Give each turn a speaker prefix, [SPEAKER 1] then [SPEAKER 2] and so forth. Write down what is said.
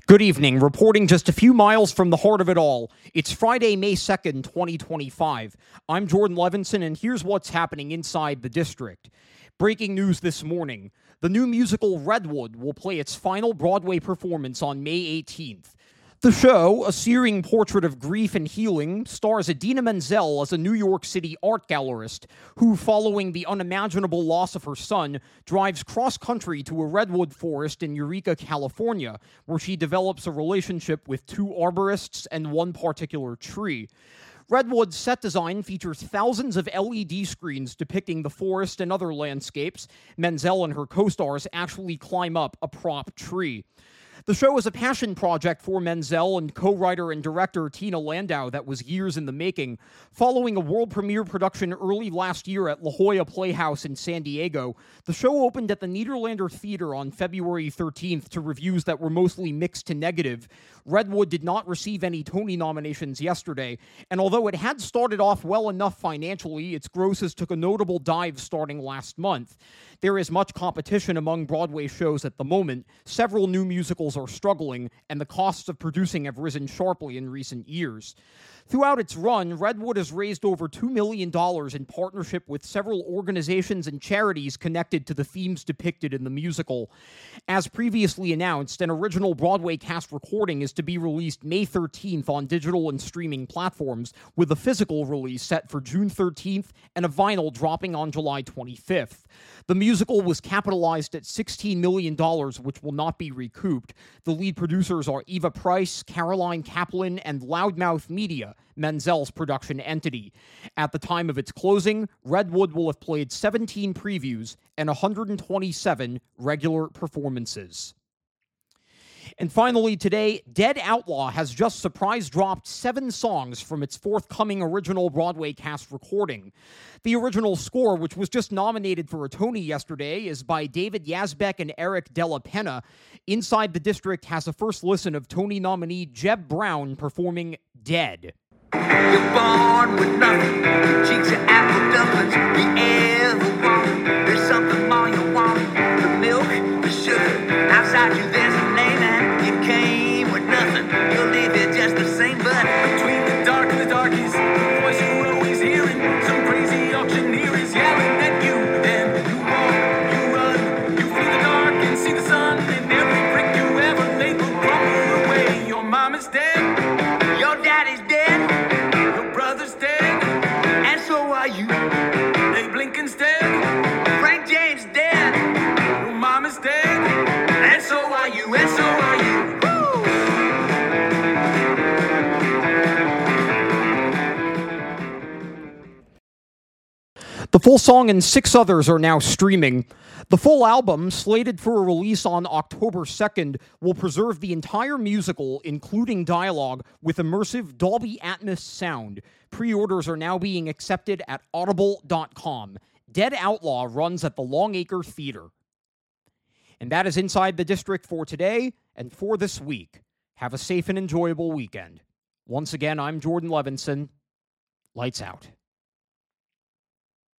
[SPEAKER 1] Good evening. Reporting just a few miles from the heart of it all. It's Friday, May 2nd, 2025. I'm Jordan Levinson, and here's what's happening inside the district. Breaking news this morning. The new musical Redwood will play its final Broadway performance on May 18th. The show, a searing portrait of grief and healing, stars Idina Menzel as a New York City art gallerist who, following the unimaginable loss of her son, drives cross-country to a redwood forest in Eureka, California, where she develops a relationship with two arborists and one particular tree. Redwood's set design features thousands of LED screens depicting the forest and other landscapes. Menzel and her co-stars actually climb up a prop tree. The show is a passion project for Menzel and co-writer and director Tina Landau that was years in the making. Following a world premiere production early last year at La Jolla Playhouse in San Diego, the show opened at the Nederlander Theater on February 13th to reviews that were mostly mixed to negative. Redwood did not receive any Tony nominations yesterday, and although it had started off well enough financially, its grosses took a notable dive starting last month. There is much competition among Broadway shows at the moment. Several new musicals are struggling, and the costs of producing have risen sharply in recent years. Throughout its run, Redwood has raised over $2 million in partnership with several organizations and charities connected to the themes depicted in the musical. As previously announced, an original Broadway cast recording is to be released May 13th on digital and streaming platforms, with a physical release set for June 13th and a vinyl dropping on July 25th. The musical was capitalized at $16 million, which will not be recouped. The lead producers are Eva Price, Caroline Kaplan, and Loudmouth Media, Menzel's production entity. At the time of its closing, Redwood will have played 17 previews and 127 regular performances. And finally today, Dead Outlaw has just surprise dropped 7 songs from its forthcoming original Broadway cast recording. The original score, which was just nominated for a Tony yesterday, is by David Yazbek and Eric Della Penna. Inside the District has a first listen of Tony nominee Jeb Brown performing Dead.
[SPEAKER 2] You're born with nothing, your cheeks are apple dumplings, you ever want, there's something more you want, the milk, the sugar, outside you there's a layman, you came with nothing, you'll leave it just the same, but between the dark and the darkies, the voice you're always hearing, some crazy auctioneer is yelling at you, and you walk, you run, you feel the dark and see the sun, and every brick you ever laid will crumble away. Your mom is dead, your daddy's dead, dead, and so are you. Abe Lincoln's dead, Frank James dead, your mom is dead, and so are you, and so are you.
[SPEAKER 1] The full song and 6 others are now streaming. The full album, slated for a release on October 2nd, will preserve the entire musical, including dialogue, with immersive Dolby Atmos sound. Pre-orders are now being accepted at audible.com. Dead Outlaw runs at the Longacre Theater. And that is Inside the District for today and for this week. Have a safe and enjoyable weekend. Once again, I'm Jordan Levinson. Lights out.